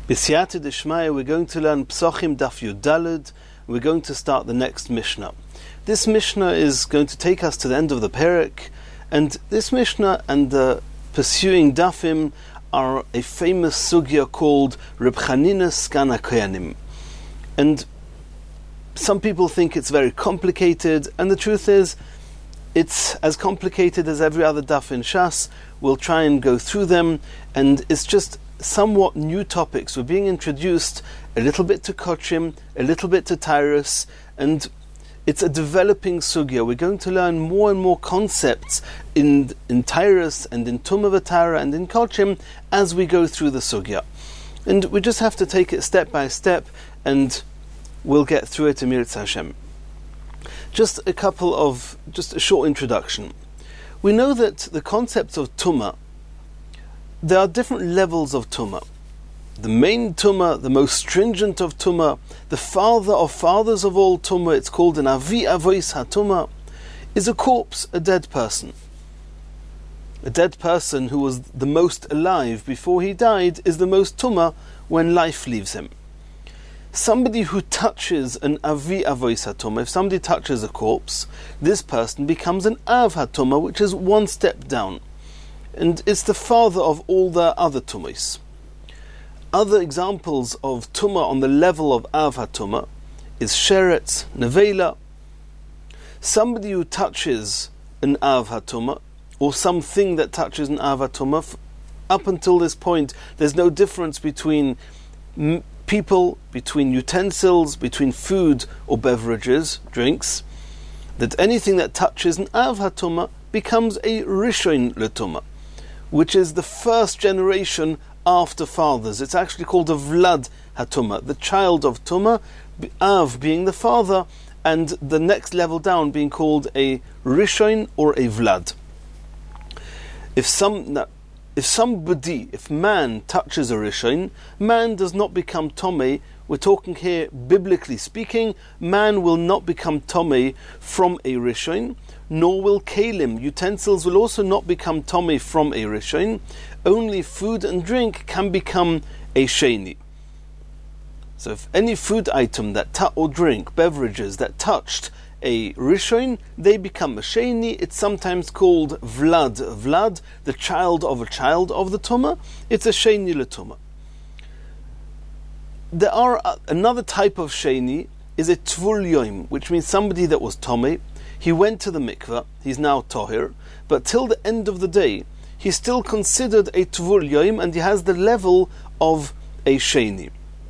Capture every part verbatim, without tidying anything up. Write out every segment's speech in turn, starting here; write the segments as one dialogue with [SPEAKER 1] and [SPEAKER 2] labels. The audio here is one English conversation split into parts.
[SPEAKER 1] B'siyata d'shmaya, we're going to learn Psochim Daf Yud Daled. We're going to start the next Mishnah. This Mishnah is going to take us to the end of the Perek, and this Mishnah and the pursuing Dafim are a famous sugya called Reb Chanina Sgan HaKoyanim. And some people think it's very complicated, and the truth is, it's as complicated as every other Daf in Shas. We'll try and go through them, and it's just somewhat new topics. We're being introduced a little bit to Kochim, a little bit to Tyrus, and it's a developing sugya. We're going to learn more and more concepts in in Tyrus and in Tumah V'Tara and in Kochim as we go through the sugya. And we just have to take it step by step, and we'll get through it in Mirz Hashem. Just a couple of, just a short introduction. We know that the concept of Tumah, there are different levels of Tumah. The main Tumah, the most stringent of Tumah, the father of fathers of all Tumah, it's called an Avi Avois HaTumah, is a corpse, a dead person. A dead person who was the most alive before he died is the most Tumah when life leaves him. Somebody who touches an Avi Avois HaTumah, if somebody touches a corpse, this person becomes an Av HaTumah, which is one step down. And it's the father of all the other Tumahs. Other examples of Tumah on the level of Av HaTumah is Sheretz, Nevela. Somebody who touches an Av HaTumah, or something that touches an Av HaTumah, up until this point, there's no difference between m- people, between utensils, between food or beverages, drinks, that anything that touches an Av HaTumah becomes a Rishon LeTumah, which is the first generation after fathers. It's actually called a Vlad HaTumah, the child of Tumah, Av being the father, and the next level down being called a Rishon or a Vlad. If some, if somebody, if man touches a Rishon, man does not become Tomei. We're talking here, biblically speaking, man will not become Tomei from a Rishon, nor will Kalim, utensils will also not become Tomei from a Rishon. Only food and drink can become a Sheni. So if any food item that tu- or drink, beverages that touched a Rishon, they become a Sheni. It's sometimes called Vlad, Vlad, the child of a child of the Tumah. It's a Sheni LeTumah. There are uh, another type of Sheni is a Tvul Yoim, which means somebody that was Tomei. He went to the mikveh, he's now Tohir, but till the end of the day, he's still considered a Tvul Yoim, and he has the level of a Sheni,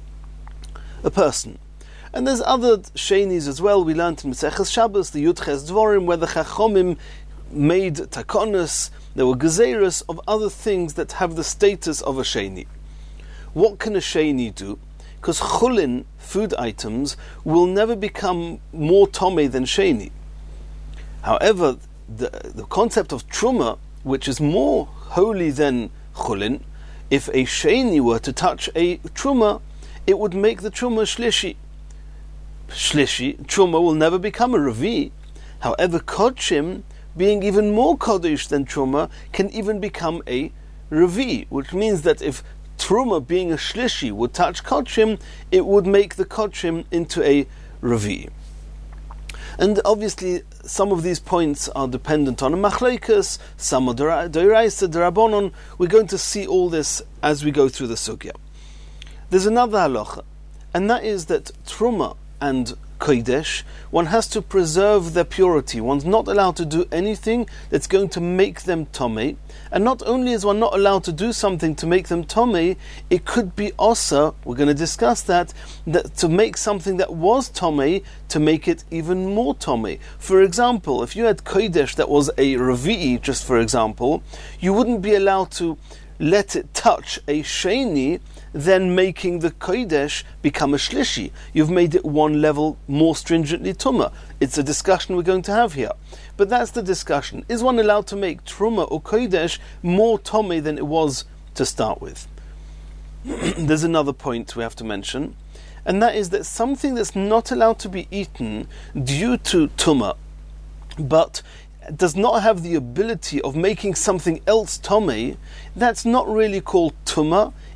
[SPEAKER 1] a person. And there's other Shenis as well. We learned in Maseches Shabbos, the Yudches Dvorim, where the Chachomim made takonos, there were gezeros of other things that have the status of a Sheni. What can a Sheni do? Because chulin, food items, will never become more Tomei than Sheni. However, the, the concept of Truma, which is more holy than Chulin, if a Sheni were to touch a Truma, it would make the Truma Shlishi. Shlishi, Truma will never become a Revi. However, Kodshim, being even more Kodesh than Truma, can even become a Revi, which means that if Truma, being a Shlishi, would touch Kodshim, it would make the Kodshim into a Revi. And obviously, some of these points are dependent on a machlekes, some are d'oraisa, d'rabonon. We're going to see all this as we go through the sugya. There's another halacha, and that is that truma and kodesh, one has to preserve their purity. One's not allowed to do anything that's going to make them tomei. And not only is one not allowed to do something to make them tomei, it could be also, we're going to discuss that, that to make something that was tomei, to make it even more tomei. For example, if you had kodesh that was a revi'i, just for example, you wouldn't be allowed to let it touch a sheni, then making the kodesh become a shlishi. You've made it one level more stringently tumah. It's a discussion we're going to have here. But that's the discussion. Is one allowed to make truma or kodesh more tomei than it was to start with? There's another point we have to mention, and that is that something that's not allowed to be eaten due to tumah, but does not have the ability of making something else tomei, that's not really called tumah.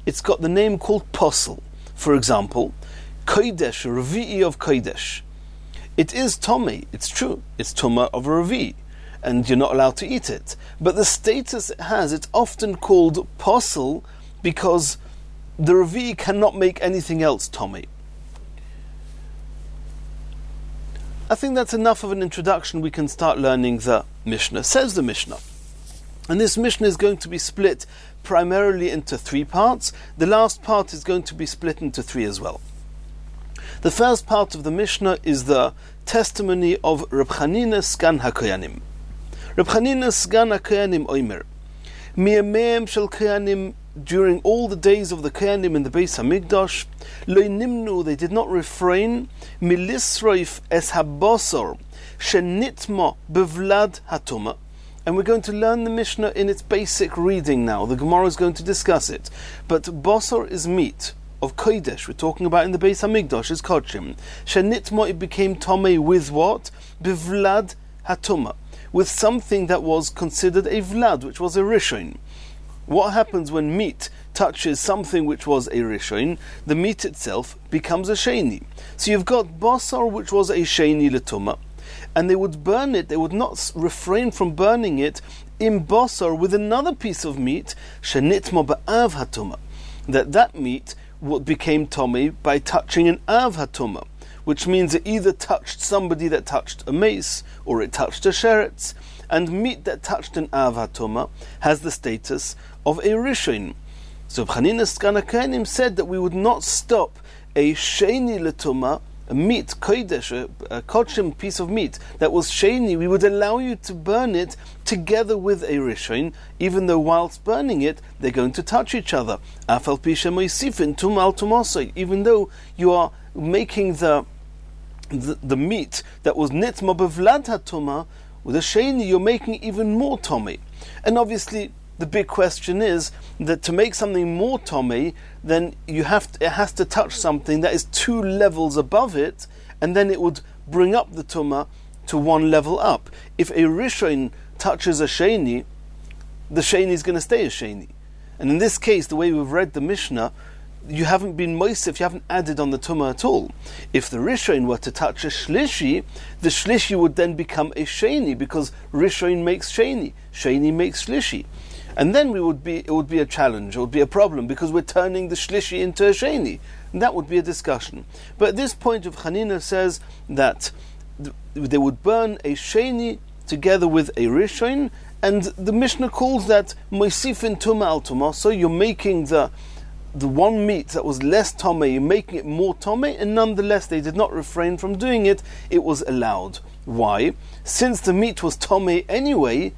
[SPEAKER 1] it's got the name called posel. For example, kodesh, a revi'i of kodesh. It is tomei, it's true, it's tumah of a revi'i, and you're not allowed to eat it. But the status it has, it's often called posel because the revi'i cannot make anything else tomei. I think that's enough of an introduction. We can start learning the Mishnah. Says the Mishnah. And this Mishnah is going to be split primarily into three parts. The last part is going to be split into three as well. The first part of the Mishnah is the testimony of Reb Chanina Sgan HaKoyanim. Reb Chanina Sgan HaKoyanim Oimer, Miyameim shel Koyanim, during all the days of the Koyanim in the Beis HaMikdash, lo nimnu, they did not refrain, milisroif es habosor, shenitma bevlad hatuma. And we're going to learn the Mishnah in its basic reading now. The Gemara is going to discuss it. But bosor is meat of kodesh. We're talking about in the Beis HaMikdash is kodshim. Shenitma, it became tomei with what? Bevlad hatuma, with something that was considered a vlad, which was a rishon. What happens when meat touches something which was a rishon? The meat itself becomes a sheni. So you've got basar, which was a sheni letuma, and they would burn it, they would not refrain from burning it in basar with another piece of meat, shenitma ba'av hatuma, that that meat became tomei by touching an av hatuma, which means it either touched somebody that touched a mace, or it touched a sheretz. And meat that touched an av hatuma has the status of a rishon. So Chanina Sgan HaKoyanim said that we would not stop a sheni letuma, a meat, kodesh, a, a kodshim piece of meat that was sheni, we would allow you to burn it together with a rishon, even though whilst burning it, they're going to touch each other. Afal pi shemoisifin tumal tumosoi, even though you are making the, the, the meat that was nitma bevlad hatuma, with a sheni, you're making even more tomei. And obviously, the big question is that to make something more tomei, then you have to, it has to touch something that is two levels above it, and then it would bring up the tumah to one level up. If a rishon touches a sheni, the sheni is going to stay a sheni. And in this case, the way we've read the Mishnah, you haven't been moisif, you haven't added on the tumah at all. If the rishon were to touch a shlishi, the shlishi would then become a sheni, because rishon makes sheni, sheni makes shlishi. And then we would be, it would be a challenge, it would be a problem, because we're turning the shlishi into a sheni. And that would be a discussion. But at this point of Chanina says that th- they would burn a sheni together with a rishon, and the Mishnah calls that moisifin tumah al tumah, so you're making the the one meat that was less tomei, you're making it more tomei, and nonetheless they did not refrain from doing it, it was allowed. Why? Since the meat was tomei anyway,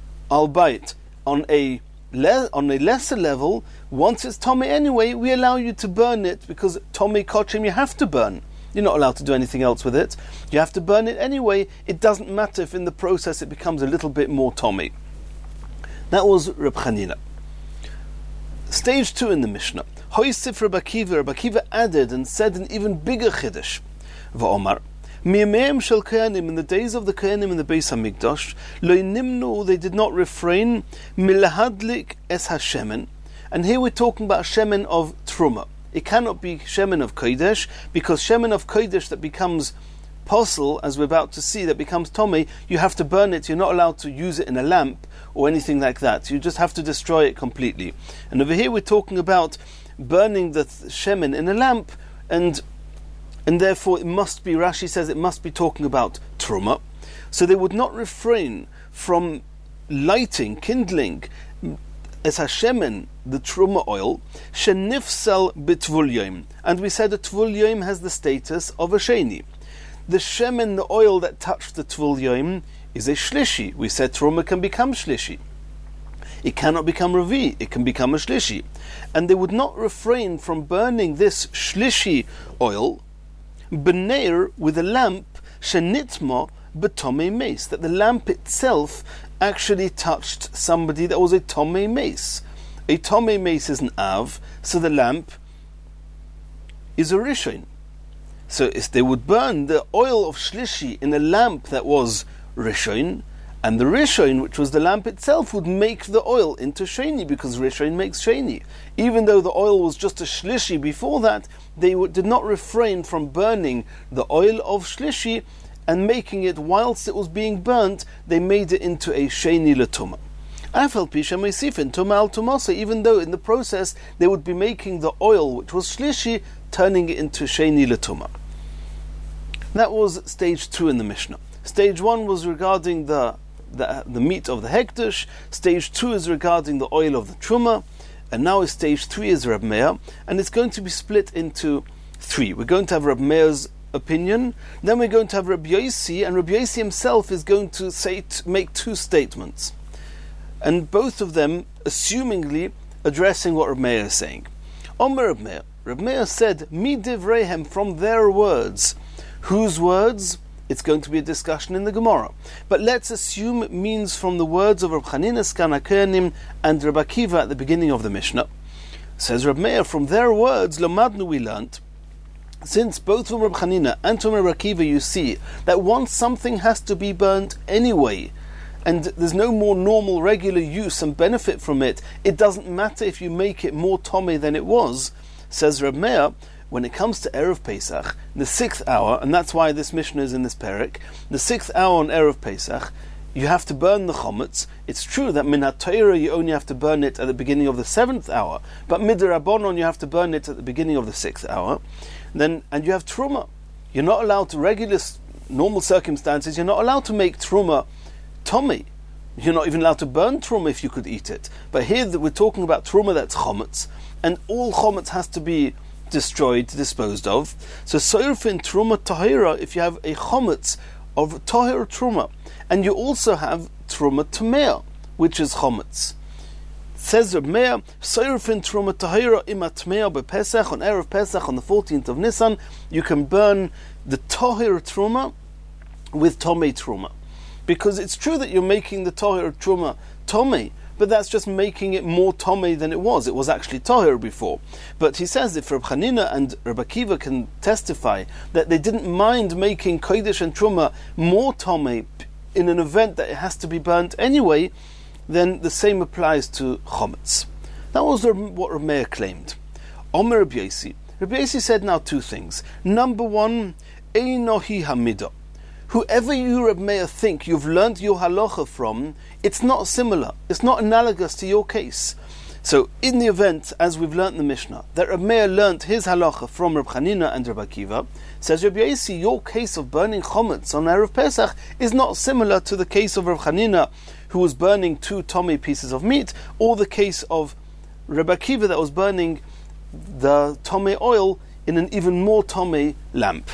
[SPEAKER 1] albeit on a le- on a lesser level, once it's tomei anyway, we allow you to burn it, because tomei kodshim you have to burn. You're not allowed to do anything else with it. You have to burn it anyway. It doesn't matter if in the process it becomes a little bit more tomei. That was Reb Chanina. Stage two in the Mishnah. Hoisif Reb Akiva, Reb Akiva added and said an even bigger chiddush. Va'omar, Miyameim shel Koyanim, in the days of the Koyanim in the Beis HaMikdash, lo nimnu, they did not refrain, milahadlik es hashemen. And here we're talking about shemen of truma. It cannot be shemen of kodesh, because shemen of kodesh that becomes posel, as we're about to see, that becomes tomei, you have to burn it. You're not allowed to use it in a lamp or anything like that. You just have to destroy it completely. And over here we're talking about burning the th- shemen in a lamp, and and therefore it must be, Rashi says it must be talking about truma. So they would not refrain from lighting, kindling as hashemen, the truma oil, shenifsal bitvul yom. And we said that tvul yom has the status of a sheni. The shemen, the oil that touched the tvul yom, is a shlishi. We said truma can become shlishi. It cannot become revi, it can become a shlishi. And they would not refrain from burning this shlishi oil, b'neir, with a lamp, shenitma b'tomei mace, that the lamp itself actually touched somebody that was a tomei mace. A tomei mace is an av, so the lamp is a rishon. So if they would burn the oil of shlishi in a lamp that was rishon, And the Rishon, which was the lamp itself, would make the oil into Sheni, because Rishon makes Sheni. Even though the oil was just a Shlishi before that, they w- did not refrain from burning the oil of Shlishi and making it, whilst it was being burnt, they made it into a Sheni L'Tumah. Even though in the process they would be making the oil, which was Shlishi, turning it into Sheni L'Tumah. That was stage two in the Mishnah. Stage one was regarding the The, the meat of the hekdesh. Stage two is regarding the oil of the truma, and now stage three is Reb Meir, and it's going to be split into three. We're going to have Reb Meir's opinion, then we're going to have Reb Yosi, and Reb Yosi himself is going to say t- make two statements, and both of them assumingly addressing what Reb Meir is saying. Omer Reb Meir, Reb Meir said, "Mi divreihem," from their words. Whose words? It's going to be a discussion in the Gemara. But let's assume it means from the words of Reb Chanina Skan HaKohanim and Reb Akiva at the beginning of the Mishnah. Says Reb Meir, from their words, Lamadnu, we learnt, since both from Reb Chanina and from Reb Akiva you see that once something has to be burnt anyway, and there's no more normal regular use and benefit from it, it doesn't matter if you make it more tomei than it was. Says Reb Meir, when it comes to Erev Pesach, the sixth hour, and that's why this Mishnah is in this Perek, the sixth hour on Erev Pesach, you have to burn the chometz. It's true that min HaTorah you only have to burn it at the beginning of the seventh hour, but midrabanon you have to burn it at the beginning of the sixth hour. Then, and you have truma. You're not allowed to, regular, normal circumstances, you're not allowed to make truma tomei. You're not even allowed to burn truma if you could eat it. But here we're talking about truma that's chometz, and all chometz has to be destroyed, disposed of. So soirfin truma tahira, if you have a chometz of tahir truma, and you also have truma tamea, which is chometz. Says Reb Meir, soirfin truma tahira ima tamea bepesach, on Erev Pesach on the fourteenth of Nisan, you can burn the tahir truma with tomei truma, because it's true that you're making the tahir truma tomei, but that's just making it more tomei than it was. It was actually tahir before. But he says if Reb Chanina and Reb Akiva can testify that they didn't mind making kodesh and truma more tomei in an event that it has to be burnt anyway, then the same applies to chometz. That was what Reb Meir claimed. Omer Reb Yosi. Reb Yosi said now two things. Number one, einohi hamidah. Whoever you, Reb Meir, think you've learnt your halacha from, it's not similar. It's not analogous to your case. So, in the event, as we've learnt in the Mishnah, that Reb Meir learnt his halacha from Reb Chanina and Reb Akiva, says Reb Yosi, your case of burning chometz on Erev Pesach is not similar to the case of Reb Chanina, who was burning two tomei pieces of meat, or the case of Reb Akiva that was burning the tomei oil in an even more tomei lamp.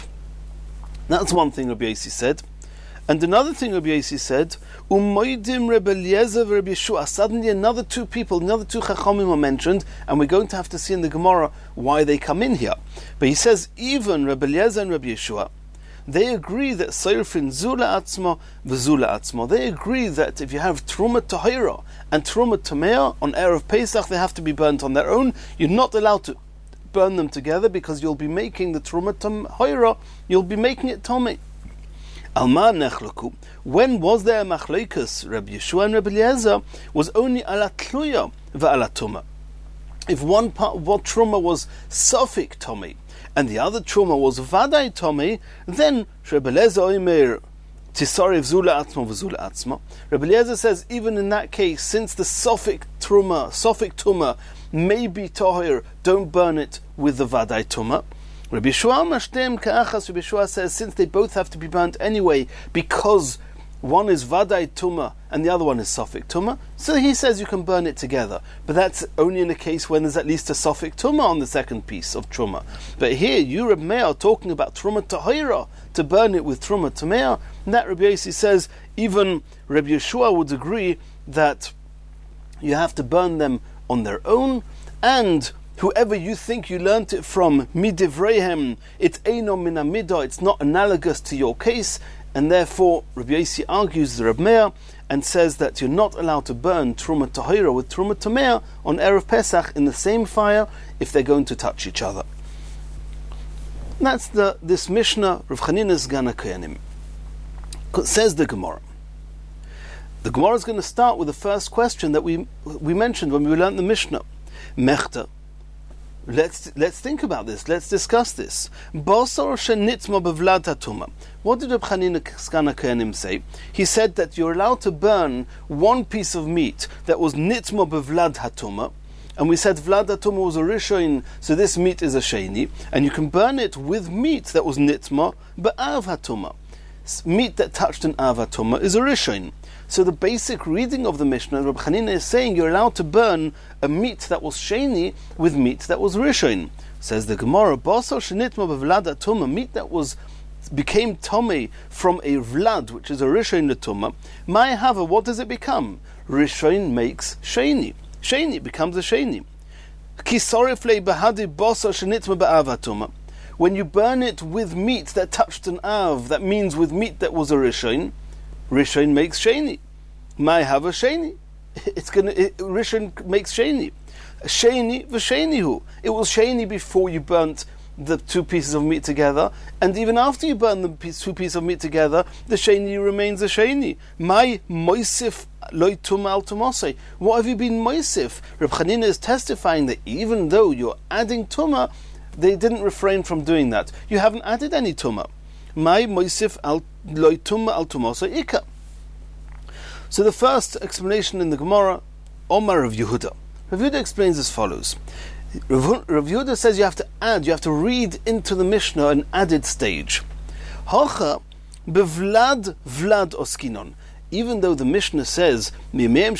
[SPEAKER 1] That's one thing Rabbi Yosi said. And another thing Rabbi Yosi said, Umoidim Reb Eliezer Reb Yeshua. Suddenly another two people, another two chachamim are mentioned, and we're going to have to see in the Gemara why they come in here. But he says, even Reb Eliezer and Reb Yeshua, they agree that Seirfin Zula Atzma v'Zula Atzma. They agree that if you have Truma Tahira and Truma Tamea on Erev Pesach, they have to be burnt on their own. You're not allowed to burn them together because you'll be making the Truma Tahira, you'll be making it Tomei. Alma Nechlaku. When was there a Machleikus? Rabbi Yeshua and Rabbi Eliezer was only ala Tluya v'ala Tuma. If one part of what Truma was Sofik Tomei, and the other truma was vadai tomei, then Rabbi Eliezer oimer tisariv zula atzma v'zula atzma. Rabbi Eliezer says even in that case, since the sofik truma, sofik tuma may be tahir, don't burn it with the vadai tuma. Rabbi Yeshua mashtem ka'achas. Rabbi Yeshua says since they both have to be burnt anyway, because one is vadai tuma and the other one is sofik tuma, so he says you can burn it together. But that's only in a case when there's at least a sofik tuma on the second piece of truma. But here, you Reb Meir are talking about truma tahira, to burn it with truma tamea. And that Rabbi Yosi says even Rabbi Yeshua would agree that you have to burn them on their own, and whoever you think you learnt it from, midivreihem, it's eino min hamidah, it's not analogous to your case. And therefore, Rabbi Yosi argues the Reb Meir and says that you're not allowed to burn Truma Tahira with Truma Tamea on Erev Pesach in the same fire if they're going to touch each other. That's the this Mishnah, Rav Chanina Sgan HaKohanim. Says the Gemara, The Gemara is going to start with the first question that we we mentioned when we learned the Mishnah. Mechta. Let's let's think about this. Let's discuss this. Basar shenitma bevlad hatuma. What did Reb Chanina Skana Kohanim say? He said that you're allowed to burn one piece of meat that was nitma bevlad hatuma, and we said vlad hatuma was a rishon, so this meat is a sheni, and you can burn it with meat that was nitma be'av hatuma. Meat that touched an av hatuma is a rishon. So the basic reading of the Mishnah, Reb Chanina is saying you're allowed to burn a meat that was sheni with meat that was rishon. Says the Gemara, basar shenitma bevlad hatuma, meat that was became tomei from a vlad, which is a rishon letuma. My hava, what does it become? Rishon makes sheni. Sheni becomes a sheni. Kisoriflei behadi basar shenitma be'av hatuma. When you burn it with meat that touched an av, that means with meat that was a rishon, rishon makes sheni. My have a sheni. It's gonna. It, rishon makes sheni. Sheni v'shenihu. It was sheni before you burnt the two pieces of meat together, and even after you burn the piece, two pieces of meat together, the sheni remains a sheni. My moisif loitum al tumase. What have you been moisif? Reb Chanina is testifying that even though you're adding tuma, they didn't refrain from doing that. You haven't added any tuma. My moisif al loitum al tumase ika. So the first explanation in the Gemara, Omar Rav Yehuda. Rav Yehuda explains as follows. Rav Yehuda says you have to add, you have to read into the Mishnah an added stage. Hacha bevlad vlad oskinon. Even though the Mishnah says that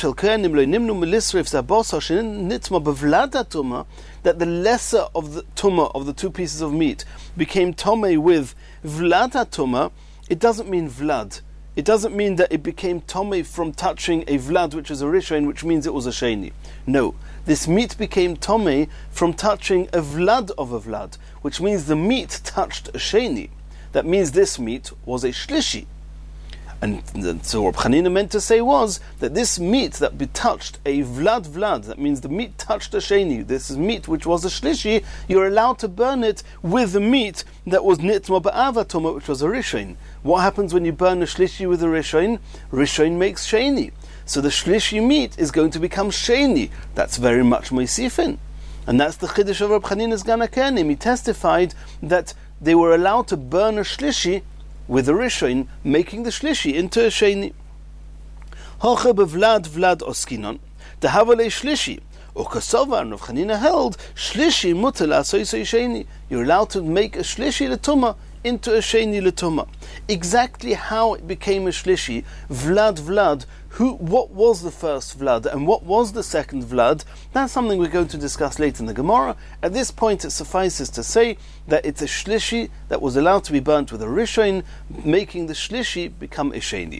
[SPEAKER 1] the lesser of the tumah of the two pieces of meat became tomei with vlad tumah, it doesn't mean vlad. It doesn't mean that it became tomei from touching a vlad, which is a rishon, which means it was a sheni. No, this meat became tomei from touching a vlad of a vlad, which means the meat touched a sheni. That means this meat was a shlishi. And so what Chanina meant to say was that this meat that be touched a vlad vlad, that means the meat touched a sheni, this is meat which was a shlishi, you're allowed to burn it with the meat that was nitma be'av hatuma, which was a rishon. What happens when you burn a shlishi with a rishon? Rishon makes sheni. So the shlishi meat is going to become sheni. That's very much moisifin. And that's the chiddush of Reb Chanina's Skana Kohanim. He testified that they were allowed to burn a shlishi with a rishon, making the shlishi into a sheni. Hoche bevlad vlad oskinon, the havale shlishi, or kasova, and Rav Chanina held, shlishi mutal asoisoi sheni. You're allowed to make a shlishi letuma into a sheni letuma. Exactly how it became a shlishi, vlad vlad, who, what was the first vlad and what was the second vlad, that's something we're going to discuss later in the Gemara. At this point it suffices to say that it's a shlishi that was allowed to be burnt with a rishon, making the shlishi become a sheni.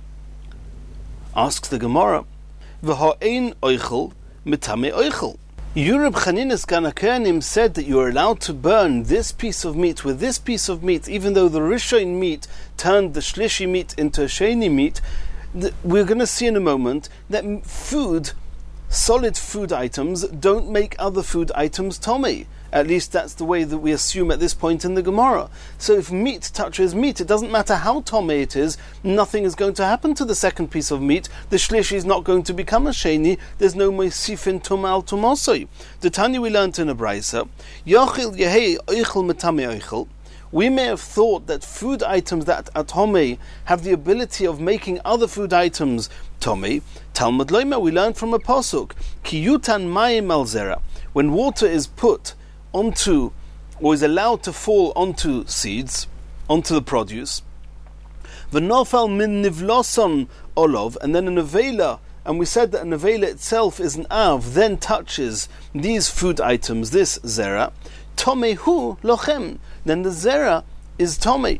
[SPEAKER 1] Asks the Gemara, v'ha'ein oichel mitame oichel. Reb Chanina's Skana Kohanim said that you are allowed to burn this piece of meat with this piece of meat, even though the rishon meat turned the shlishi meat into a sheni meat. We're going to see in a moment that food, solid food items, don't make other food items tomei. At least that's the way that we assume at this point in the Gemara. So if meat touches meat, it doesn't matter how tomei it is, nothing is going to happen to the second piece of meat. The shlishi is not going to become a sheni. There's no moisifin tumah al tumosoi. The Tanya we learned in a brisa, Yochil yehei oichel metame oichel. We may have thought that food items that are tomei have the ability of making other food items tomei. Talmud Loima, we learned from a pasuk, Kiyutan mayim al zera. When water is put onto, or is allowed to fall onto seeds, onto the produce, v'nofal min nivloson olov, and then an avela, and we said that an avela itself is an av, then touches these food items, this zera, tomei hu lochem, then the zera is tomei.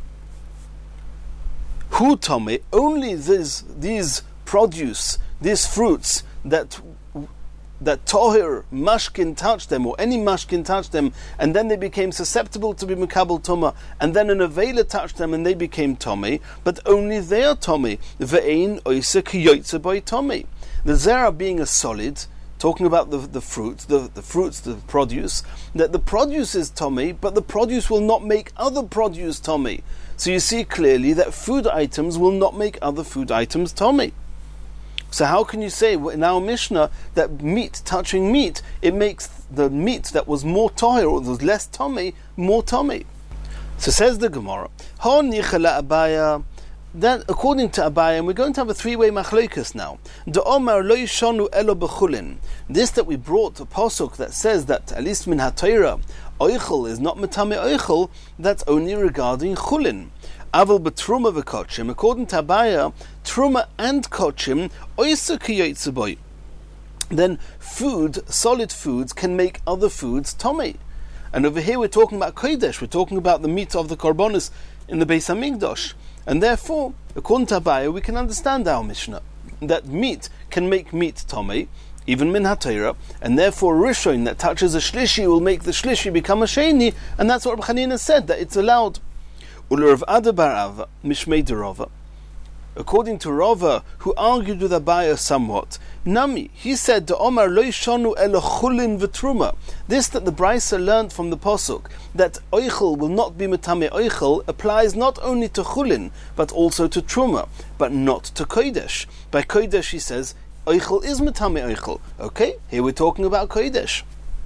[SPEAKER 1] Hu tomei, only these, these produce, these fruits that that tohir mashkin touched them, or any mashkin touched them, and then they became susceptible to be mekabel tuma, and then an avela touched them and they became tomei, but only they are tomei. Ve'ein oisa kiyotze boy tomei. The zera being a solid, talking about the, the fruit, the, the fruits, the produce, that the produce is tomei, but the produce will not make other produce tomei. So you see clearly that food items will not make other food items tomei. So how can you say in our Mishnah that meat touching meat, it makes the meat that was more tahir or was less tummy more tummy? So says the Gemara, Ha nichala Abaya. That according to Abaya, and we're going to have a three-way machlokas now. The Omar lo yishanu elo bechulin. This that we brought a pasuk that says that at least min haTorah, oichel is not metame oichel. That's only regarding chulin. Aval betruma v'kochim. According to Abaya, truma and kochim oisa kiyotzaboy. Then food, solid foods, can make other foods tummy. And over here we're talking about kodesh. We're talking about the meat of the korbanos in the Beis Hamikdash. And therefore, according to Abaya, we can understand our Mishnah that meat can make meat tummy, even min haTorah, and therefore rishon that touches a shlishi will make the shlishi become a sheni, and that's what Reb Chanina said, that it's allowed. Ulav Ada bar Ava mishmei de Rava. According to Rava, who argued with Abaya somewhat, Nami, he said, "De Omar lo yishanu elo chulin v'truma." This that the Brisa learned from the pasuk that oichel will not be metame oichel applies not only to chulin but also to truma, but not to kodesh. By kodesh, he says oichel is metame oichel. Okay, here we're talking about kodesh.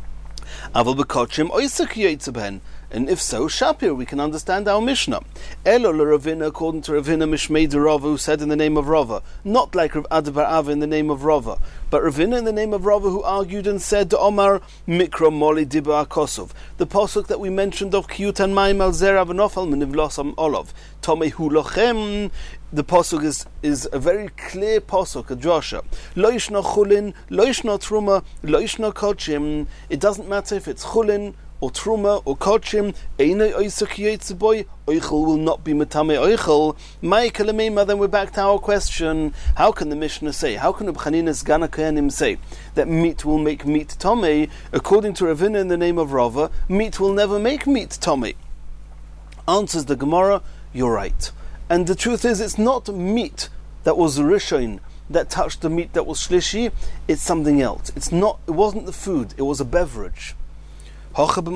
[SPEAKER 1] Aval b'kochim oisa kiyotze behen. And if so, Shapir, we can understand our Mishnah. Elo l'Ravina, according to Ravina Mishmei de Rava, who said in the name of Rava, not like Rav Ada bar Ava in the name of Rava, but Ravina in the name of Rava, who argued and said, "De Omar Mikra Moli Diba Kosov." The pasuk that we mentioned of Kiyut and Maim al Zera v'Nofal Menivlosam Olav Tomehu Lochem. The pasuk is is a very clear pasuk, a drasha. Lo yishna chulin, lo yishna truma, lo yishna kochim. It doesn't matter if it's chulin or truma or kochim, einay oisa kiyotze boy, oichel will not be metame oichel. Ma'ikalamema. Then we're back to our question: how can the Mishnah say? How can Reb Chanina's Gana Kohanim say that meat will make meat tame? According to Ravina in the name of Rava, meat will never make meat tame. Answers the Gemara: you're right. And the truth is, it's not meat that was rishon that touched the meat that was shlishi. It's something else. It's not. It wasn't the food. It was a beverage. With the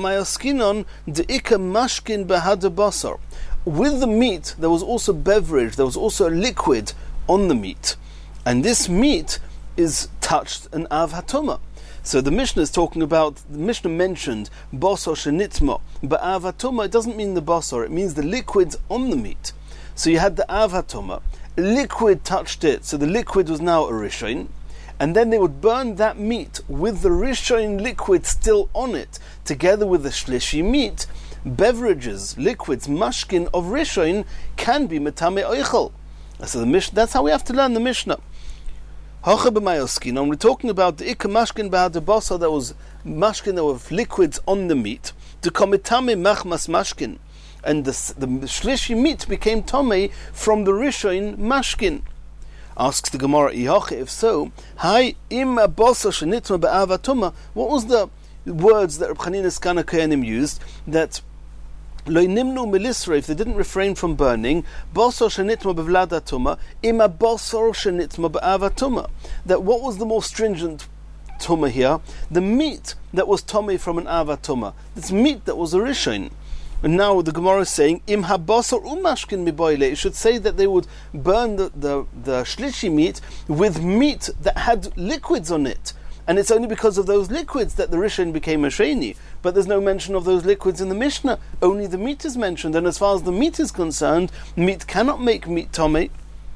[SPEAKER 1] meat, there was also beverage, there was also a liquid on the meat. And this meat is touched an av hatoma. So the Mishnah is talking about, the Mishnah mentioned basar shenitma, but av hatoma, it doesn't mean the basar, it means the liquids on the meat. So you had the av hatoma, liquid touched it, so the liquid was now a rishon. And then they would burn that meat with the rishon liquid still on it, together with the shlishi meat. Beverages, liquids, mashkin of rishon can be metame oichel. So the Mishnah, that's how we have to learn the Mishnah. Hocha b'mayoskin. We're talking about the ikka mashkin b'had basar, that was mashkin, that were liquids on the meat. The komitame machmas mashkin, and the, the shlishi meat became tome from the rishon mashkin. Asks the Gemara, if so, Hi im basar shenitma be'ava tuma. What was the words that Reb Chanina's Gana Kohanim used that lo nimnu milisra, if they didn't refrain from burning, basar shenitma bevlada tuma, im basar shenitma be'ava tuma. That what was the more stringent tuma here? The meat that was tome from an ava tuma. This meat that was a rishon. And now the Gemara is saying, Im habasar umashkin miboile. It should say that they would burn the, the, the shlishi meat with meat that had liquids on it. And it's only because of those liquids that the rishon became a sheni. But there's no mention of those liquids in the Mishnah. Only the meat is mentioned. And as far as the meat is concerned, meat cannot make meat tome.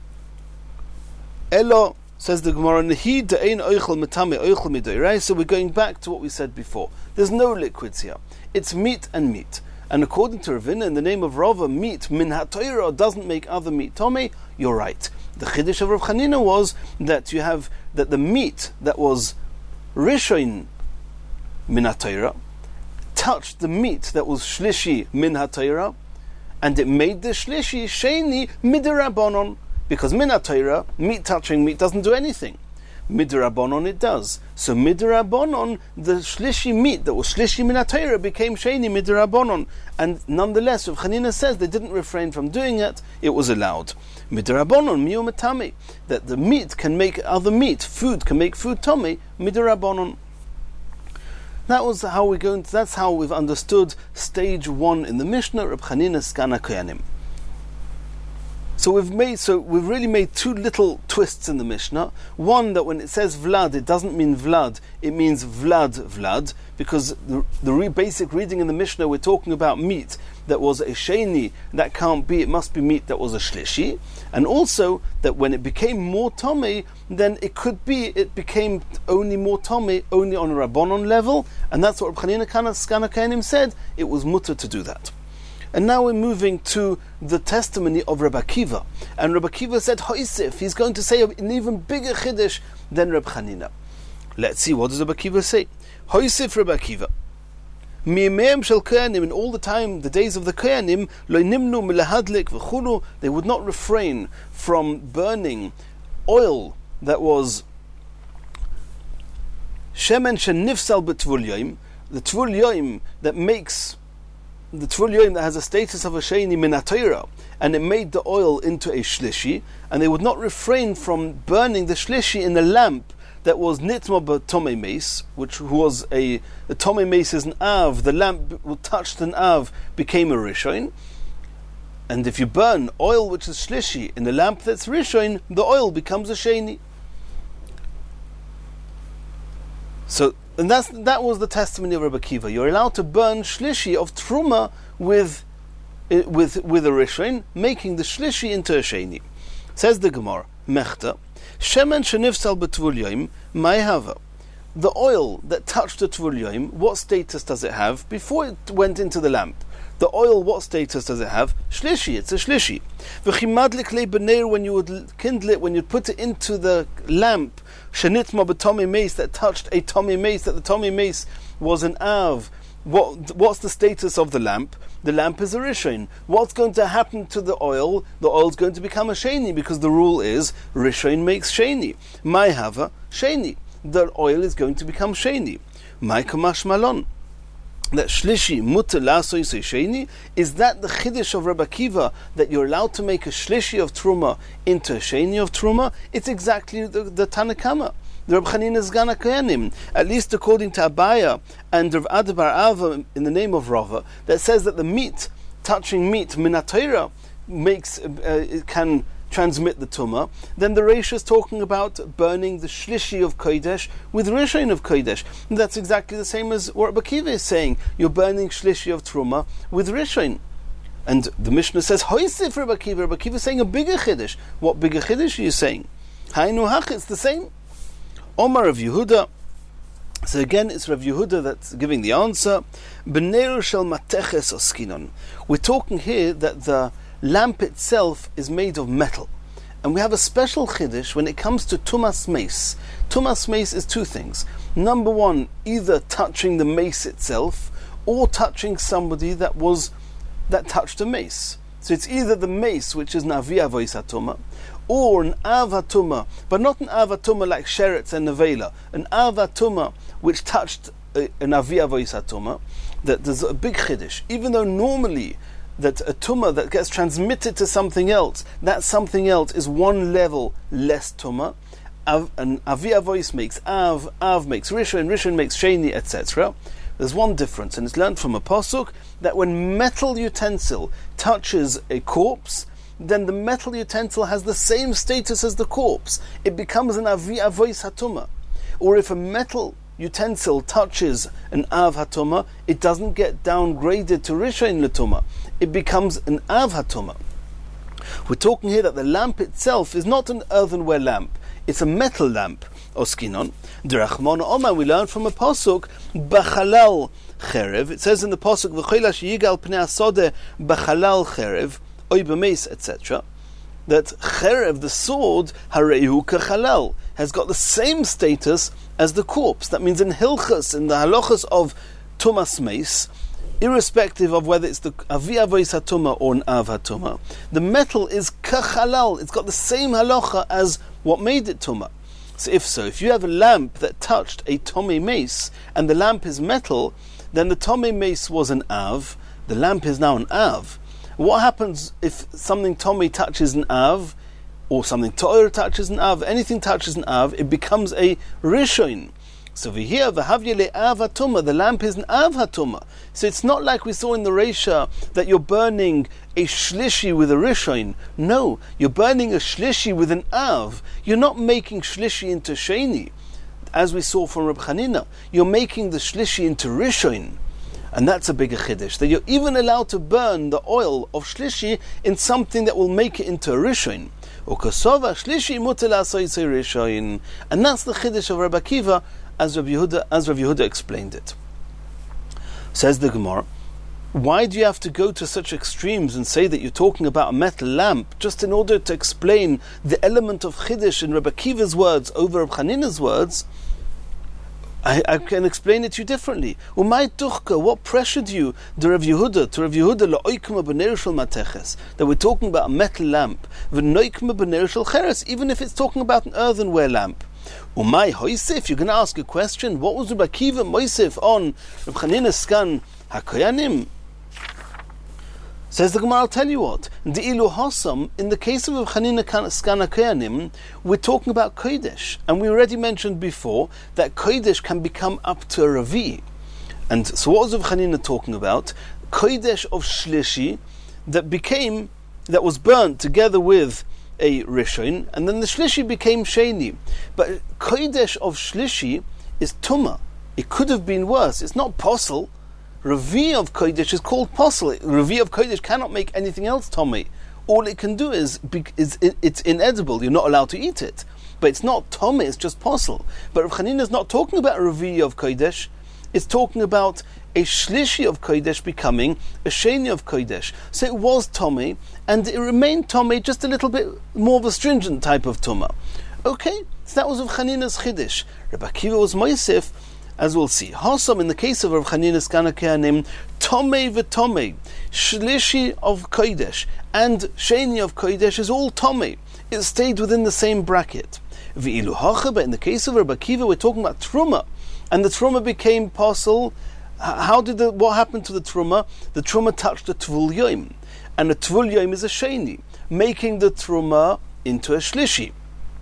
[SPEAKER 1] Elo, says the Gemara, Nehi de'ein oichel metame oichel midei. So we're going back to what we said before. There's no liquids here. It's meat and meat. And according to Ravina, in the name of Rava, meat min haTorah doesn't make other meat tome. You're right. The chiddush of Rav Chanina was that you have that the meat that was rishon min haTorah touched the meat that was shlishi min haTorah, and it made the shlishi sheni midirabonon, because min haTorah, meat touching meat, doesn't do anything. Midrabanon it does. So midrabanon, the shlishi meat that was shlishi min haTorah became sheni midrabanon, and nonetheless, Rav Chanina says they didn't refrain from doing it; it was allowed. Midrabanon miu matami, that the meat can make other meat, food can make food tame. Midrabanon. That was how we're going. To, that's how we've understood stage one in the Mishnah, Reb Chanina's Gana Kohanim. So we've made so we've really made two little twists in the Mishnah. One, that when it says Vlad, it doesn't mean Vlad, it means Vlad Vlad, because the, the re- basic reading in the Mishnah, we're talking about meat that was a sheni. That can't be, it must be meat that was a shlishi. And also that when it became more tomei, then it could be it became only more tomei, only on a Rabbanon level, and that's what Reb Chanina Skana Kohanim said, it was mutter to do that. And now we're moving to the testimony of Reb Akiva. And Reb Akiva said, Hoisif, he's going to say an even bigger chiddush than Reb Chanina. Let's see, what does Reb Akiva say? Hoisif Reb Akiva. Mi'meim shel Kohanim, in all the time, the days of the Kohanim, lo nimnu milahadlik v'chulu, they would not refrain from burning oil that was shemen shenifsal b'tvul yoim, the tvul yoim that makes the tvul yoim that has a status of a sheni min haTorah, and it made the oil into a shlishi, and they would not refrain from burning the shlishi in a lamp that was nitma b'tomei meis, which was a the tomei meis is an av. The lamp touched an av, became a rishon. And if you burn oil which is shlishi in a lamp that's rishon, the oil becomes a sheni. So, and that's that was the testimony of Reb Akiva. You're allowed to burn shlishi of truma with with with a rishon, making the shlishi into a sheni. Says the Gemara, Mechta. Shemen shenifsal b'tvul yoim, may hava. The oil that touched the tvul yoim, what status does it have before it went into the lamp? The oil, what status does it have? Shlishi, it's a shlishi. V'chimadlik le b'neir, when you would kindle it, when you put it into the lamp, shenitma b'tomei meis, that touched a tomei meis, that the tomei meis was an av. What, what's the status of the lamp? The lamp is a rishon. What's going to happen to the oil? The oil's going to become a sheni, because the rule is rishon makes sheni. Mai hava sheni. The oil is going to become sheni. Mai kamash malon. That shlishi mutter lasoy sheni, is that the chiddush of Reb Akiva, that you're allowed to make a shlishi of truma into a sheni of truma? It's exactly the, the Tanakama. The Reb Chanina Skana Kohanim, at least according to Abaya and Rav Ada bar Ava in the name of Rava, that says that the meat, touching meat, min haTorah, makes, uh, it can transmit the tumah, then the Reish is talking about burning the shlishi of Kodesh with rishon of Kodesh. And that's exactly the same as what Reb Akiva is saying. You're burning shlishi of truma with rishon. And the Mishnah says, Hoisif Reb Akiva. Reb Akiva is saying a bigger chiddush. What bigger chiddush are you saying? Hainu hach, it's the same. Omar Rav Yehuda. So again, it's Rav Yehuda that's giving the answer. B'neir shel mateches oskinon. We're talking here that the lamp itself is made of metal, and we have a special chiddush when it comes to tumas mace. Tumas mace is two things. Number one, either touching the mace itself, or touching somebody that was that touched a mace. So it's either the mace, which is navi avois hatuma, or an av hatuma, but not an av hatuma like sheretz and nevela. An av hatuma which touched a, an avi avois hatuma. That there's a big chiddush, even though normally that a tumah that gets transmitted to something else, that something else is one level less tumah. Av, and avi avois makes av, av makes rishon, rishon makes sheni, et cetera. There's one difference, and it's learned from a pasuk that when metal utensil touches a corpse, then the metal utensil has the same status as the corpse. It becomes an avi avois hatuma. Or if a metal utensil touches an av hatuma, it doesn't get downgraded to rishon latuma. It becomes an av hatuma. We're talking here that the lamp itself is not an earthenware lamp; it's a metal lamp. Oskinon, Derachmon Omar. We learn from a pasuk b'chalal cherev. It says in the pasuk v'cholash yigal pnei asode b'chalal cherev oy b'meis, et cetera. That cherev, the sword, harehu kachalal, has got the same status as the corpse. That means in hilchas, in the halachas of tumas meis, irrespective of whether it's the avi avois hatuma or an av hatuma, the metal is kachalal. It's got the same halacha as what made it tuma. So if so, if you have a lamp that touched a tomei mace and the lamp is metal, then the tomei mace was an av, the lamp is now an av. What happens if something tomei touches an av, or something to'er touches an av, anything touches an av, it becomes a rishon. So over here, v'havye le'av hatumah, the lamp is an av hatumah. So it's not like we saw in the Reisha that you're burning a shlishi with a rishon. No, you're burning a shlishi with an av. You're not making shlishi into sheni, as we saw from Reb Chanina. You're making the shlishi into rishon. And that's a bigger chiddush, that you're even allowed to burn the oil of shlishi in something that will make it into a rishon. And that's the chiddush of Rabbi Akiva, as Rabbi Yehuda, as Rabbi Yehuda explained it. Says the Gemara, why do you have to go to such extremes and say that you're talking about a metal lamp just in order to explain the element of chiddush in Rabbi Akiva's words over Rabbi Chanina's words? I, I can explain it to you differently. Umay tuchka, what pressured you, the Rav Yehuda, to Rav Yehuda la'oikma b'ner shel mateches, that we're talking about a metal lamp, v'noikma b'ner shel cheres, even if it's talking about an earthenware lamp. Umay hoisif, you're going to ask a question, what was Rabbi Akiva moisif on Rav Chanina's skan hakoyanim? Says the Gemara, I'll tell you what. De'ilu hasam, in the case of Rav Chanina skan hakoyanim, we're talking about kodesh, and we already mentioned before that kodesh can become up to a ravi. And so, what was Rav Chanina talking about? Kodesh of shlishi that became that was burnt together with a rishon, and then the shlishi became sheni. But kodesh of shlishi is tumah. It could have been worse. It's not posel. Ravi of Kodesh is called posel. Ravi of Kodesh cannot make anything else tomei. All it can do is, is it's inedible. You're not allowed to eat it. But it's not tomei, it's just posel. But Rav Chanina is not talking about Ravi of Kodesh. It's talking about a shlishi of Kodesh becoming a sheni of Kodesh. So it was tomei, and it remained tomei, just a little bit more of a stringent type of tumah. Okay, so that was Rav Chanina's chiddush. Rabbi Akiva was moisif, as we'll see. Hasam, in the case of Rav Chanina's skan hakoyanim, tomei v'tomei, shlishi of kodesh and sheni of kodesh is all tomei. It stayed within the same bracket. V'ilu hacha, but in the case of Rabbi Akiva, we're talking about truma, and the truma became posel. How did the what happened to the truma? The truma touched the tvul yom, and the tvul yom is a sheni, making the truma into a shlishi.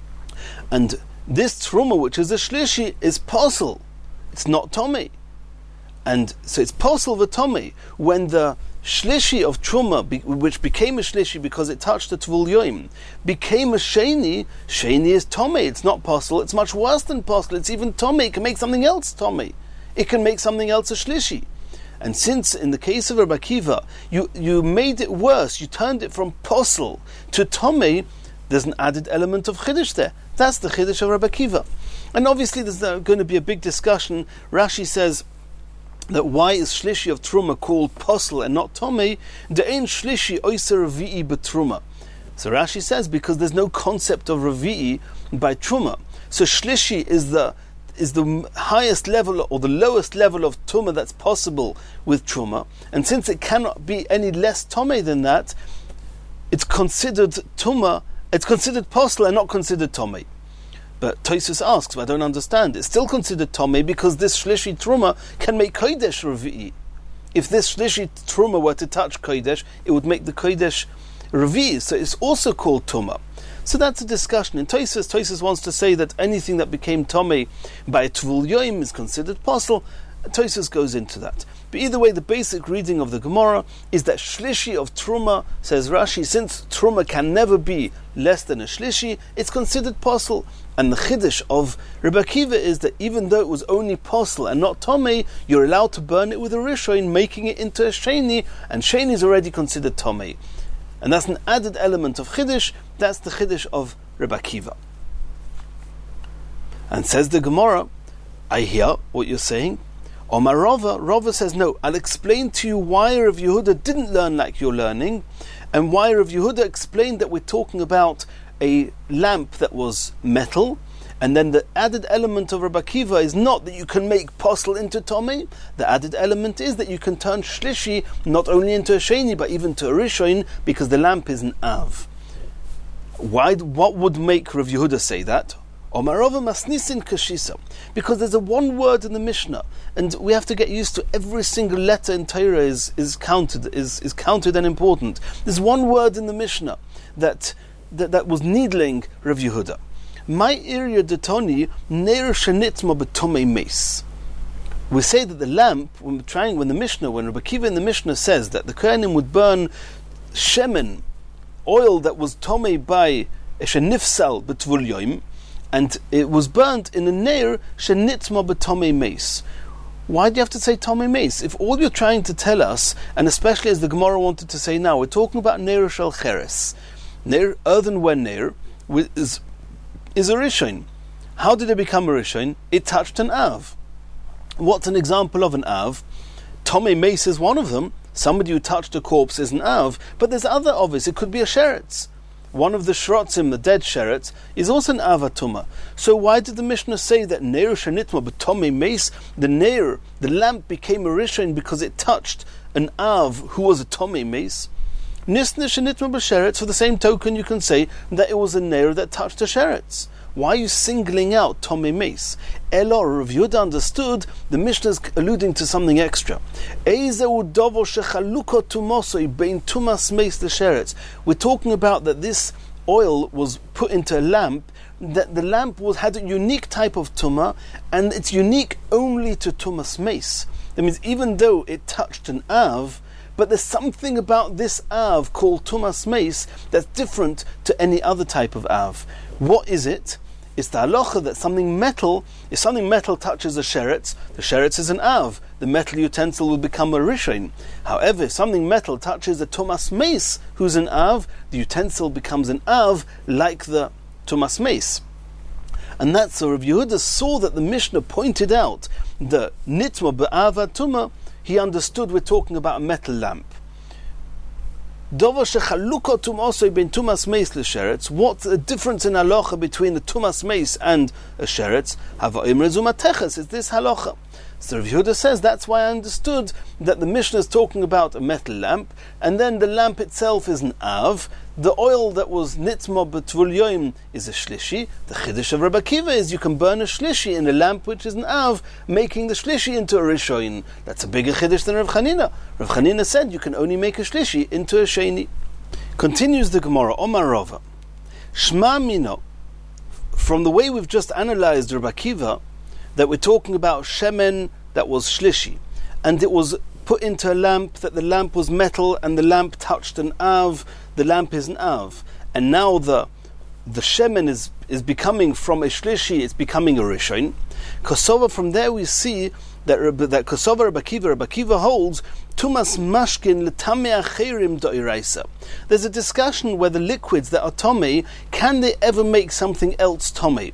[SPEAKER 1] And this truma, which is a shlishi, is posel. It's not tomei, and so it's posel v'tomei. When the shlishi of truma, be, which became a shlishi because it touched the tvul yom, became a sheni, sheni is tomei. It's not posel. It's much worse than posel. It's even tomei. It can make something else tomei. It can make something else a shlishi. And since in the case of Rabbi Akiva, you you made it worse, you turned it from posel to tomei, there's an added element of chiddush there. That's the chiddush of Rabbi Akiva. And obviously there's going to be a big discussion. Rashi says that why is shlishi of truma called posel and not tomei? De'ein shlishi oiser ravi'i betruma. So Rashi says because there's no concept of ravi'i by truma. So shlishi is the is the highest level or the lowest level of truma that's possible with truma. And since it cannot be any less tomei than that, it's considered tuma. It's considered posel and not considered tomei. But Tosfos asks, but I don't understand. It's still considered tomei because this shlishi truma can make kodesh ravi'i. If this shlishi truma were to touch kodesh, it would make the kodesh ravi'i. So it's also called tumah. So that's a discussion. In Tosfos, Tosfos wants to say that anything that became tomei by tvul yom is considered posel. Tosfos goes into that. But either way, the basic reading of the Gemara is that shlishi of truma, says Rashi, since truma can never be less than a shlishi, it's considered posel. And the chiddush of Rabbi Akiva is that even though it was only posel and not tomei, you're allowed to burn it with a rishon, making it into a sheni, and sheni is already considered tomei. And that's an added element of chiddush. That's the chiddush of Rabbi Akiva. And says the Gemara, I hear what you're saying. Omar Rava, Rava says, no, I'll explain to you why Rav Yehuda didn't learn like you're learning, and why Rav Yehuda explained that we're talking about a lamp that was metal, and then the added element of Rabbi Akiva is not that you can make posel into tomei. The added element is that you can turn shlishi not only into a sheni, but even to a rishon, because the lamp is an av. Why? What would make Rav Yehuda say that? Omarova masnisin kashisa, because there's a one word in the Mishnah, and we have to get used to every single letter in Torah is is counted is is counted and important. There's one word in the Mishnah that that, that was needling Rav Yehuda. My area detoni neir shenitma betomei meis. We say that the lamp, when we're trying, when the Mishnah, when Rabbi Akiva in the Mishnah says that the Kohanim would burn shemen, oil that was tomei by a shenifsal betvul yoim, and it was burnt in a neir shenitma betomei meis. Why do you have to say tomei meis? If all you're trying to tell us, and especially as the Gemara wanted to say now, we're talking about neir shel cheres, neir, earthenware neir, is is a rishon. How did it become a rishon? It touched an av. What's an example of an av? Tomei meis is one of them. Somebody who touched a corpse is an av, but there's other obvious. It could be a sheretz. One of the shrotzim, the dead sheretz, is also an avatuma. So why did the Mishnah say that neir shenitma b'tomei meis, the neir, the lamp became a rishon because it touched an av who was a tomei meis? Nisne shenitma b'sheretz, for the same token you can say that it was a neir that touched a sheretz. Why are you singling out tomei meis? Elor, Rav Yehuda understood the Mishnah is alluding to something extra. We're talking about that this oil was put into a lamp, that the lamp was had a unique type of tumah, and it's unique only to tumas meis. That means even though it touched an av, but there's something about this av called tumas meis that's different to any other type of av. What is it? It's the halacha that something metal, if something metal touches a sheretz, the sheretz is an av. The metal utensil will become a rishon. However, if something metal touches a tumas meis, who's an av, the utensil becomes an av, like the tumas meis. And that's so Rav Yehuda saw that the Mishnah pointed out the nitma be'ava tuma. He understood we're talking about a metal lamp. What's the difference in halacha between a tumas meis and a sheretz? Is this halacha? So Rav Yehuda says that's why I understood that the Mishnah is talking about a metal lamp, and then the lamp itself is an av. The oil that was nitma b'tvul yoim is a shlishi. The chiddush of Rabbi Akiva is you can burn a shlishi in a lamp which is an av, making the shlishi into a rishon. That's a bigger chiddush than Rav Chanina. Rav Chanina said you can only make a shlishi into a sheni. Continues the Gemara, Omar Rava. Shma mino. From the way we've just analyzed Rabbi Akiva, that we're talking about shemen that was shlishi, and it was put into a lamp, that the lamp was metal, and the lamp touched an av, the lamp is an av. And now the the shemen is, is becoming from a shlishi, it's becoming a rishon. Kosova, from there we see that that Kosova Rabbi Akiva, Rabbi Akiva holds, tumas mashkin l'tamei acherim do'iraisa. There's a discussion whether liquids that are tomei, can they ever make something else tomei?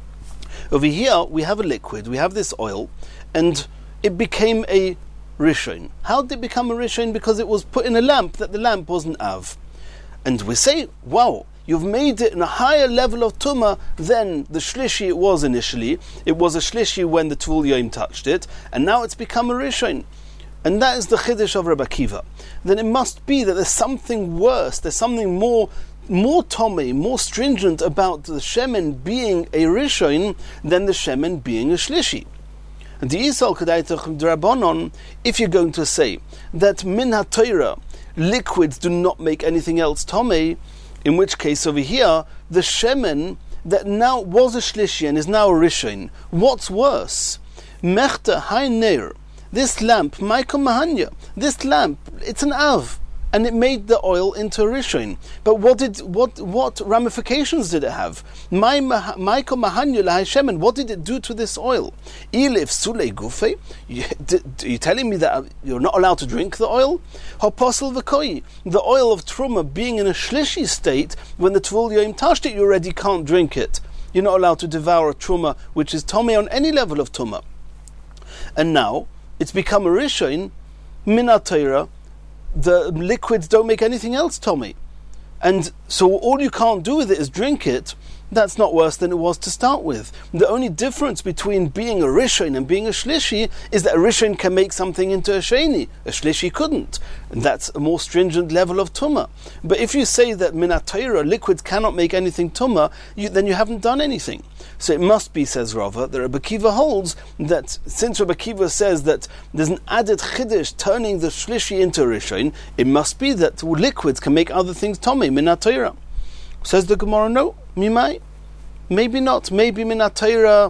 [SPEAKER 1] Over here we have a liquid, we have this oil, and it became a rishon. How did it become a rishon? Because it was put in a lamp that the lamp wasn't av. And we say, wow, you've made it in a higher level of tumah than the shlishi it was initially. It was a shlishi when the tvul yoim touched it, and now it's become a rishon. And that is the chiddush of Rabbi Akiva. Then it must be that there's something worse, there's something more more tomei, more stringent about the shemen being a rishon than the shemen being a shlishi. And the Yisrael Kedaitach Drabanon, if you're going to say that min haTorah, liquids do not make anything else tomei, in which case over here, the shemen that now was a shlishi and is now a rishon, what's worse? Mechta hai neir, this lamp, Maiko Mahanya, this lamp, it's an av, and it made the oil into a rishon. But what did what what ramifications did it have? My Maiko Mahanya lahai shemen, what did it do to this oil? Ilif sulei gufe, you're telling me that you're not allowed to drink the oil? Hoposel v'koi, the oil of truma being in a shlishi state, when the tvul yoim touched it, you already can't drink it. You're not allowed to devour a truma which is tomei on any level of tumah. And now it's become a rishon, min haTorah, the liquids don't make anything else tomei. And so all you can't do with it is drink it. That's not worse than it was to start with. The only difference between being a rishon and being a shlishi is that a rishon can make something into a sheni. A shlishi couldn't. And that's a more stringent level of tumah. But if you say that min haTorah, liquids cannot make anything tumah, you, then you haven't done anything. So it must be, says Rava, that Rabbi Akiva holds that since Rabbi Akiva says that there's an added chiddush turning the shlishi into a rishon, it must be that liquids can make other things tomei min haTorah. Says the Gemara, no, mimai. Maybe not. Maybe Minat Torah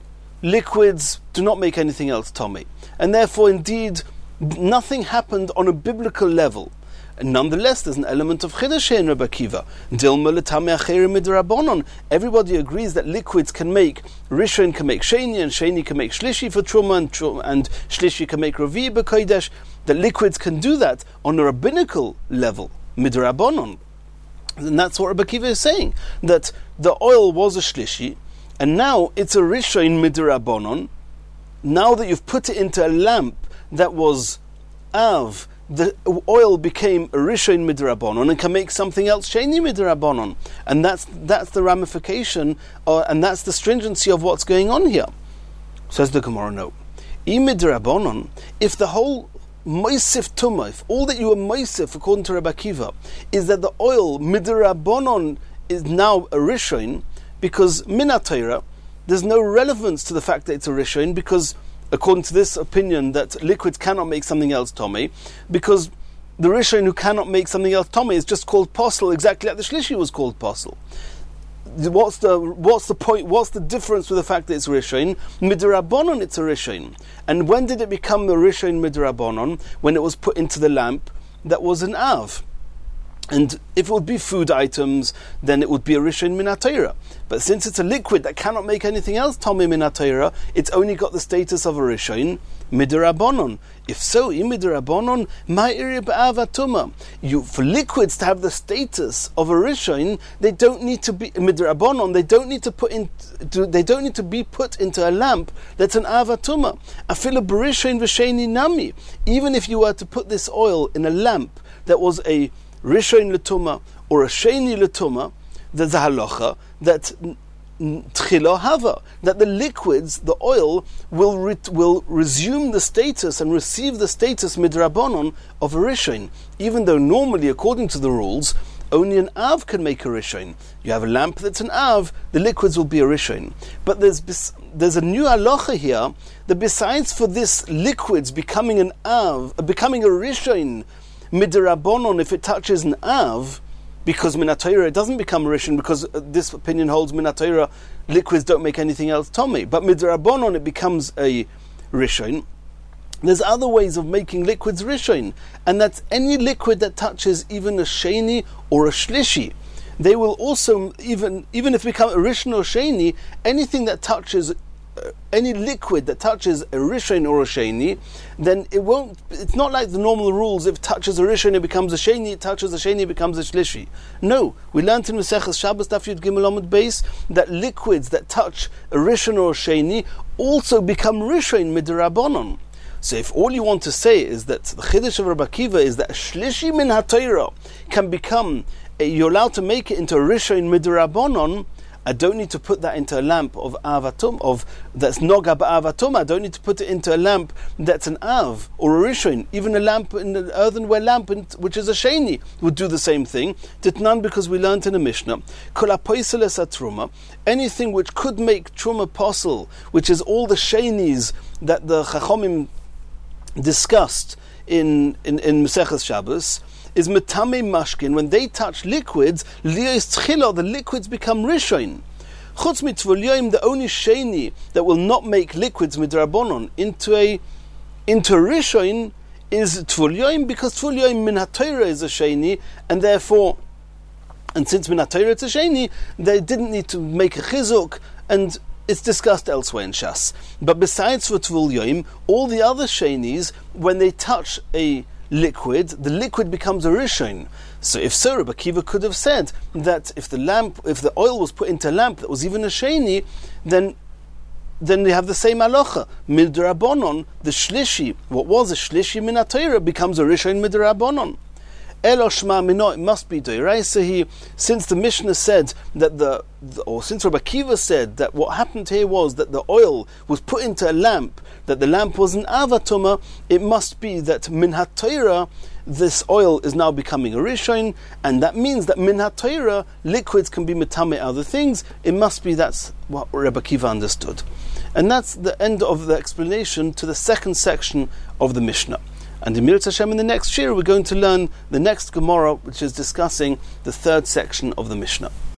[SPEAKER 1] liquids do not make anything else tummy. And therefore, indeed, nothing happened on a biblical level. And nonetheless, there's an element of Chiddush in Rabbi Akiva. Dilma l'tamei acherim midrabanon. Everybody agrees that liquids can make, Rishon can make Sheni, and Sheni can make Shlishi for Truma, and, Truma, and Shlishi can make Revi b'Kodesh. That liquids can do that on a rabbinical level, midrabanon. And that's what Rabbi Akiva is saying, that the oil was a Shlishi, and now it's a Rishon midrabanon. Now that you've put it into a lamp that was Av, the oil became a Rishon midrabanon and can make something else Sheni midrabanon, and that's that's the ramification, uh, and that's the stringency of what's going on here. Says the Gemara, no. I midrabanon, if the whole Moisif Tumah, if all that you are Moisif, according to Rabbi Akiva, is that the oil midrabanon is now a Rishon, because Minat Torah, there's no relevance to the fact that it's a Rishon, because according to this opinion that liquids cannot make something else Tomei, because the Rishon who cannot make something else Tomei is just called Posel, exactly like the Shlishi was called Posel. What's the what's the point? What's the difference with the fact that it's Rishon? Midrabanon, it's a Rishon. And when did it become a Rishon Midrabanon? When it was put into the lamp that was an Av. And if it would be food items, then it would be a Rishon Minat Torah. But since it's a liquid that cannot make anything else Tomei Minat Torah, it's only got the status of a Rishon Midrabanon. If so, im Midrabanon, ma'iri ba'avatuma. You for liquids to have the status of a Rishon, they don't need to be Midrabanon. They don't need to put in. To, they don't need to be put into a lamp that's an avatuma. Afila b'Rishon v'sheni nami. Even if you were to put this oil in a lamp that was a Rishon L'Tuma or a Sheni L'Tuma, there's a halacha that Tchila Hava, that the liquids, the oil, will re- will resume the status and receive the status midrabanon of a Rishon, even though normally, according to the rules, only an Av can make a Rishon. You have a lamp that's an Av, the liquids will be a Rishon. But there's bis- there's a new halacha here that besides for this liquids becoming an Av, uh, becoming a Rishon, midrabanon, if it touches an Av, because Minat Torah it doesn't become a Rishon, because uh, this opinion holds Minat Torah liquids don't make anything else Tomei. But midrabanon it becomes a Rishon. There's other ways of making liquids Rishon, and that's any liquid that touches even a Sheni or a Shlishi. They will also, even even if it becomes a Rishon or Sheni, anything that touches Uh, any liquid that touches a Rishon or a Sheni, then it won't, it's not like the normal rules, if it touches a Rishon it becomes a Sheni, it touches a Sheni it becomes a Shlishi. No, we learned in Maseches Shabbos Daf Yud Gimel Amud Beis that liquids that touch a Rishon or a Sheni also become Rishon midrabanon. So if all you want to say is that the Chiddush of Rabbi Akiva is that a Shlishi min HaTorah can become, a, you're allowed to make it into a Rishon midrabanon, I don't need to put that into a lamp of avatum, of that's noga ba'avatum. I don't need to put it into a lamp that's an av or a rishon. Even a lamp in an earthenware lamp, which is a sheni, would do the same thing. Ditnan, because we learned in a Mishnah, kol ha'poiseles truma, anything which could make truma posel, which is all the shenis that the Chachomim discussed in in, in Maseches Shabbos, is metame mashkin. When they touch liquids, liyos tchila, the liquids become rishon. Chutz mitvul yoim, the only sheni that will not make liquids midrabanon into a into a rishon is tvul yoim, because tvul yoim min haTorah is a sheni, and therefore, and since min haTorah it's a sheni, they didn't need to make a chizuk, and it's discussed elsewhere in Shas. But besides for tvul yoim, all the other shenis, when they touch a liquid, the liquid becomes a rishon. So if so, Rabbi Akiva could have said that if the lamp, if the oil was put into a lamp that was even a sheni, then then they have the same halacha. Midrabanon, the shlishi, what was a shlishi min haTorah, becomes a rishon midrabanon. Elo shma mino, it must be doiraisa. Since the Mishnah said that the, the, or since Rabbi Akiva said that what happened here was that the oil was put into a lamp, that the lamp was an avatuma, it must be that min haTorah, this oil is now becoming a rishon, and that means that min haTorah, liquids can be metame other things. It must be that's what Rabbi Akiva understood. And that's the end of the explanation to the second section of the Mishnah. And in Mirz Hashem, in the next year, we're going to learn the next Gemara, which is discussing the third section of the Mishnah.